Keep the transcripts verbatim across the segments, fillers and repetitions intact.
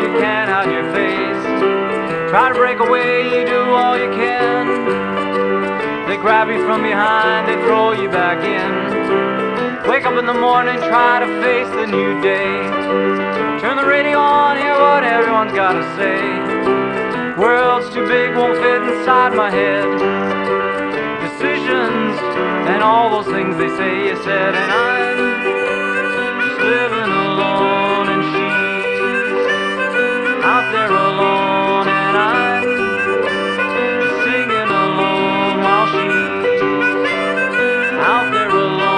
you can't hide your face. Try to break away, you do all you can. They grab you from behind, they throw you back in. Wake up in the morning, try to face the new day. Turn the radio on, hear what everyone's gotta say. World's too big, won't fit inside my head. Decisions and all those things they say you said. And I'm just living alone, and she's out there alone. And I'm just singing alone while she's out there alone.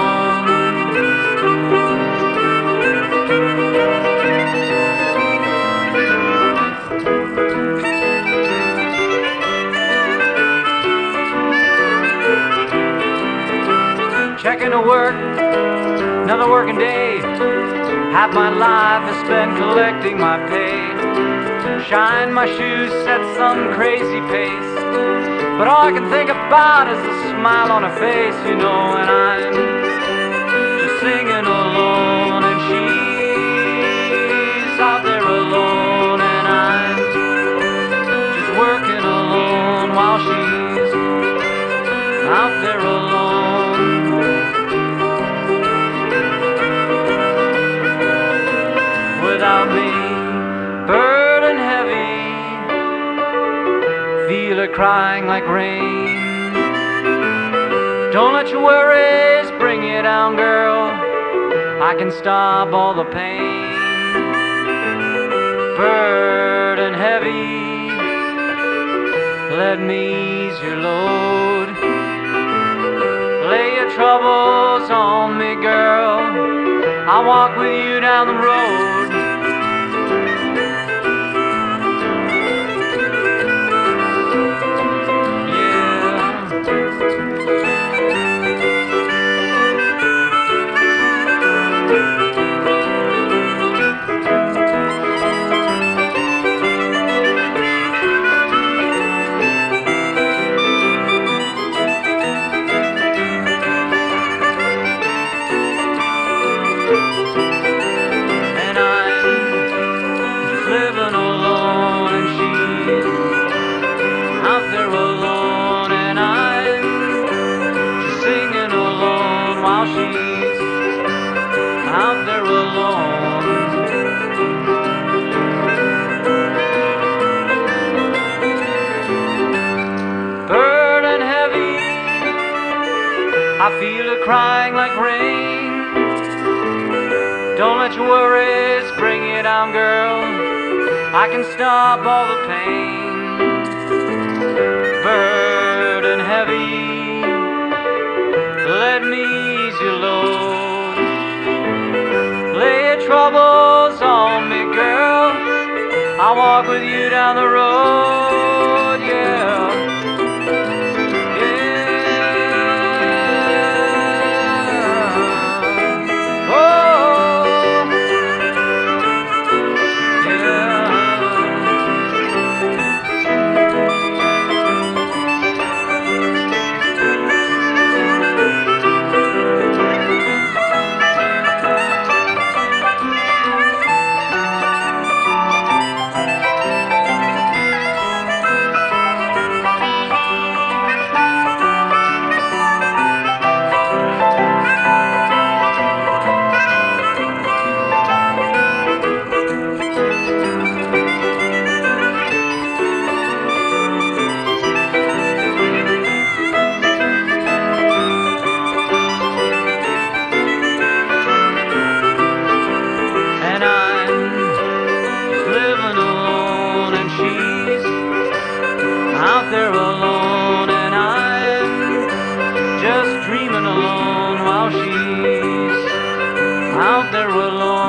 Checking to work, another working day. Half my life is spent collecting my pay. Shine my shoes, set some crazy pace. But all I can think about is the smile on her face, you know. And I'm just singing alone, and she's out there alone. And I'm just working alone while she's out there alone. Without me, burden heavy, feel her crying like rain. Don't let your worries bring you down, girl, I can stop all the pain. Burden heavy, let me ease your load. Lay your troubles on me, girl, I'll walk with you down the road. Out there alone. Burden heavy, I feel her crying like rain. Don't let your worries bring you down, girl, I can stop all the pain. Burden heavy, let me ease your load. Lay your troubles on me, girl, I'll walk with you down the road, yeah. Yeah. Oh, yeah. Out there alone, and I'm just dreaming alone while she's out there alone.